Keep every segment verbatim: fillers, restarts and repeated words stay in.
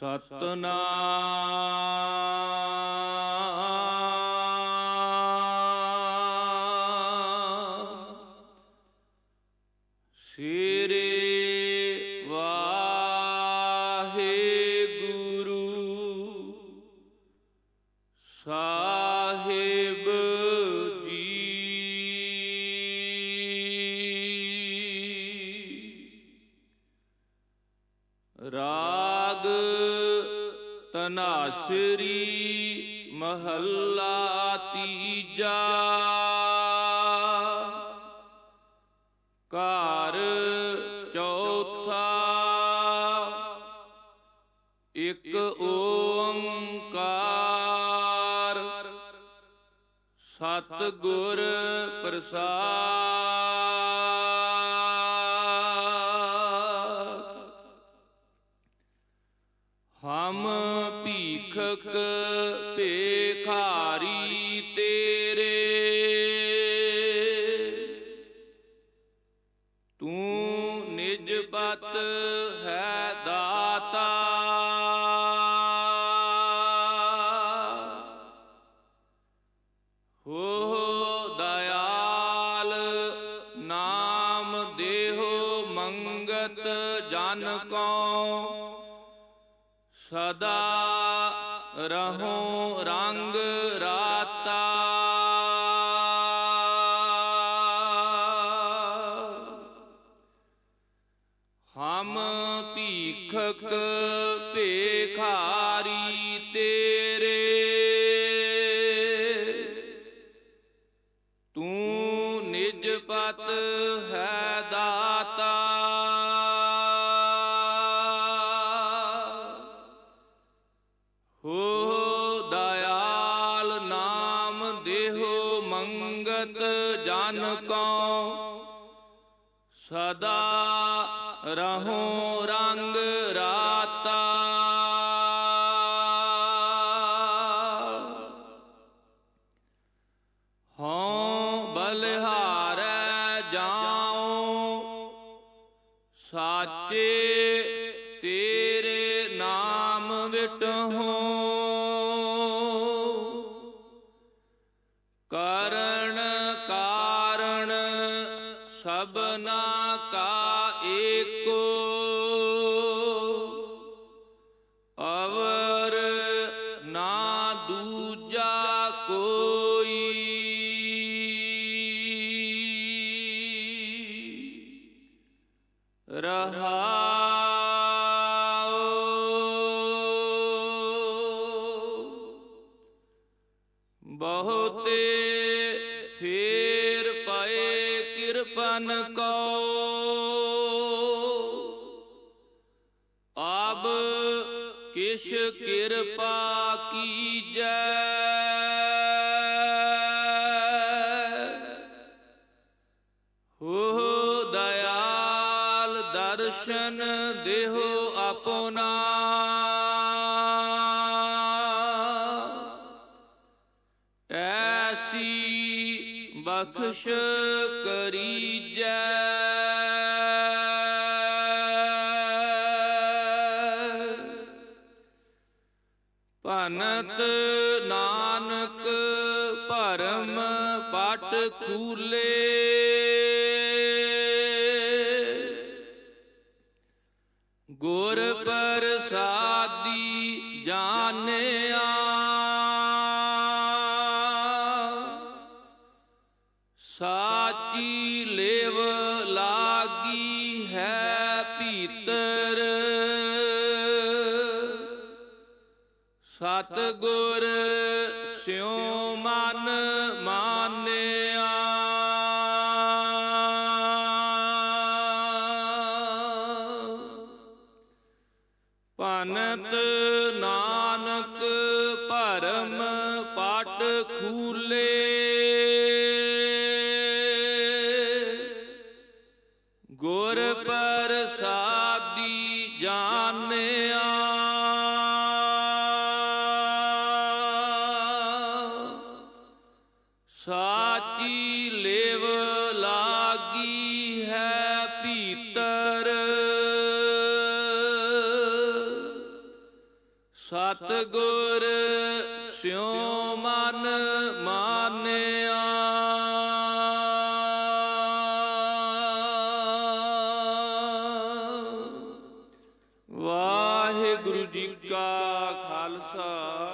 ਸਤਿਨਾਮ ਸ੍ਰੀ ਵਾਹਿਗੁਰੂ ਸਾਹਿਬ ਜੀ। ਰਾਗ ਧਨਾਸਰੀ ਮਹੱਲਾ ਤੀਜਾ। ਘਰ ਚੌਥਾ। ਇਕ ਓੰਕਾਰ ਸਤਿਗੁਰ ਪ੍ਰਸਾਦਿ। ਹਮ ਭੀਖਕ ਭੇਖਾਰੀ ਤੇਰੇ, ਤੂੰ ਨਿਜ ਬਤ ਹੈ ਦਾਤਾ। ਹੋ ਦਇਆਲ ਨਾਮ ਦੇਹੋ ਮੰਗਤ ਜਨ ਕੋ, ਸਦਾ ਰਹੋ ਰੰਗ ਰਾਤਾ। ਹਮ ਭੀਖਕ ਭੇਖਾਰੀ ਤੇਰੇ, ਤੂੰ ਨਿਜ ਪਤ ਹੈ ਦਾਤਾ। ਹੋ ਦਇਆਲ ਨਾਮ ਦੇਹੋ ਮੰਗਤ ਜਨ ਕੋ, ਸਦਾ ਰਹੋ ਰੰਗ ਰਾਤਾ। ਹਉ ਬਲਿਹਾਰੈ ਜਾਉ ਸਾਚੇ, ਤੇਰੇ ਨਾਮ ਵਿਟਹੁ। ਕਰਨ ਕਾਰਣ ਸਭਨਾ ਕਾ ਏਕੋ, ਅਵਰ ਨਾ ਦੂਜਾ ਕੋਈ। ਰਹਾਉ ਬਹੁਤੇ ਫੇਰ ਪਏ ਕਿਰਪਨ ਕੋ, ਅਬ ਕਿਛ ਕਿਰਪਾ ਕੀਜੈ। ਹੋ ਦਇਆਲ ਦਰਸ਼ਨ ਦੇਹੋ ਆਪਣਾ, ਐਸੀ ਬਖਸ਼ ਕਰੀਜੈ। ਭਨਤ ਨਾਨਕ ਭਰਮ ਪਟ ਖੂਲੇ, ਗੁਰ ਪ੍ਰਸਾਦੀ ਜਾਣਿਆ। ਸਾਚੀ ਲੇਵ ਲਾਗੀ ਹੈ ਭੀਤਰ, ਸਤਿਗੁਰ ਸਿਉ ਮਨ ਮਾਨਿਆ। ਭਨਤ ਨਾਨਕ ਭਰਮ ਪਟ ਖੂਲੇ, ਗੁਰ ਪ੍ਰਸਾਦੀ ਜਾਣਿਆ। ਸਾਚੀ ਲੇਵ ਲਾਗੀ ਹੈ ਭੀਤਰ, ਸਤਿਗੁਰ ਸਿਉ ਮਨ ਮਾਨਿਆ। ਵਾਹਿਗੁਰੂ ਜੀ ਕਾ ਖਾਲਸਾ,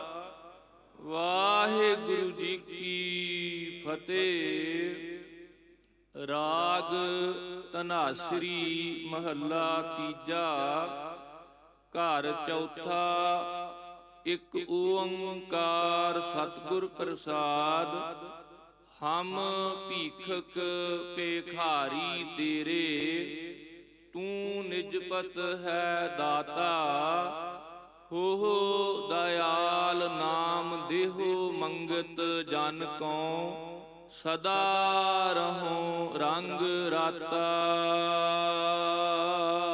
ਵਾਹਿਗੁਰੂ ਜੀ ਕੀ ਫਤਿਹ। ਰਾਗ ਧਨਾਸਰੀ ਮਹੱਲਾ ਤੀਜਾ, ਘਰ ਚੌਥਾ। ਇਕ ਓੰਕਾਰ ਸਤਿਗੁਰ ਪ੍ਰਸਾਦ, ਹਮ ਭੀਖਕ ਭੇਖਾਰੀ ਤੇਰੇ। ਤੂੰ ਨਿਜਪਤ ਹੈ ਦਾਤਾ, ਹੋ ਹੋ ਦਇਆਲ ਨਾਮ ਦੇਹੋ ਮੰਗਤ ਜਨ ਕਉ। ਸਦਾ ਰਹੋ ਰੰਗ ਰਾਤਾ।